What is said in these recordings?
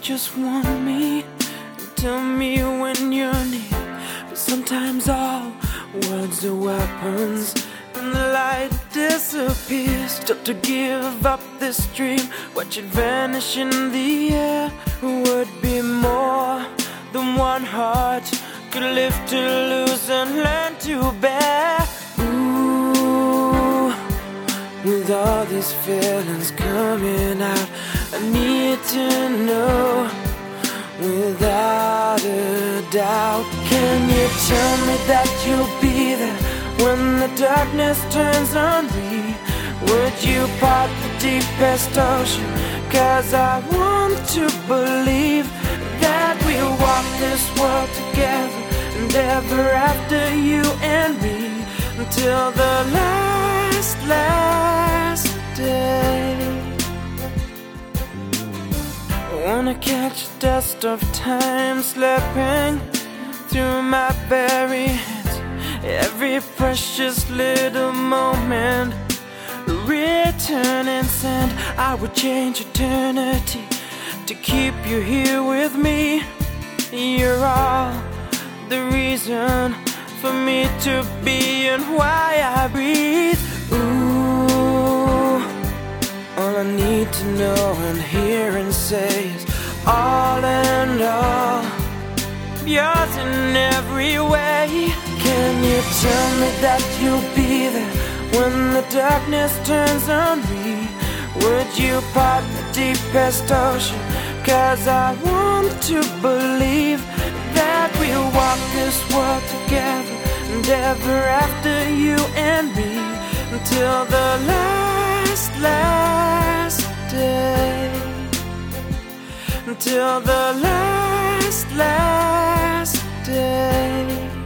just want me. Tell me when you're near. But sometimes all words are weapons, and the light disappears. Still to give up this dream, watch it vanish in the air. Would be more than one heart could live to lose and learn to bear. Ooh, with all these feelings coming out, I need to know without a doubt. Can you tell me that you'll be there when the darkness turns on me? Would you part the deepest ocean? 'Cause I want to believe that we'll walk this world together, and ever after, you and me, until the last day. I wanna catch the dust of time slipping through my very hands. Every precious little moment return and send. I would change eternity to keep you here with me. You're all the reason for me to be and why I breathe. Ooh, all I need to know and hear and say is all and all, yours in every way. Can you tell me that you'll be there when the darkness turns on me? Would you part the deepest ocean? 'Cause I want to believe that we'll walk this world together, and ever after, you and me, until the last day. Until the last day.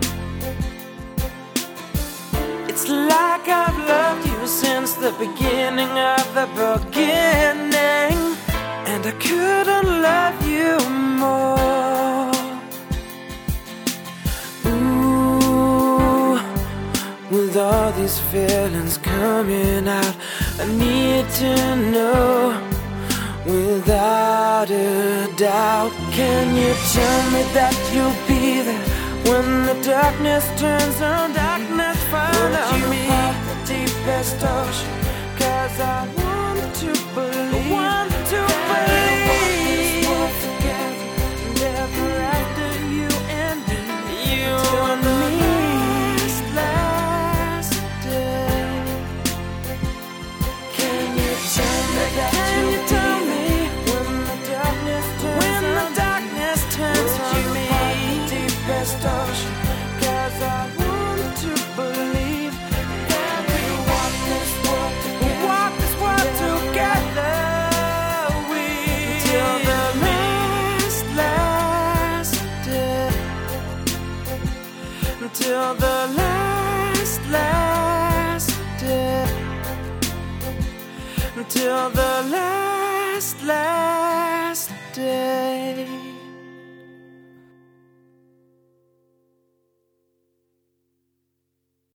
It's like I've loved you since the beginning of the beginning, and I couldn't love you more. Ooh, with all these feelings coming out, I need to know without a doubt. Can you tell me that you'll be there when the darkness turns on? Darkness follow me. Would you part the deepest ocean? 'Cause I want to believe. I want to believe. Together, and ever after, you and me. You and me. Last day. Can you tell me that you'll be there when the darkness turns on me? Deepest ocean, 'cause I want to believe that we'll walk this world together. Walk this world together. Till the last day. Until the last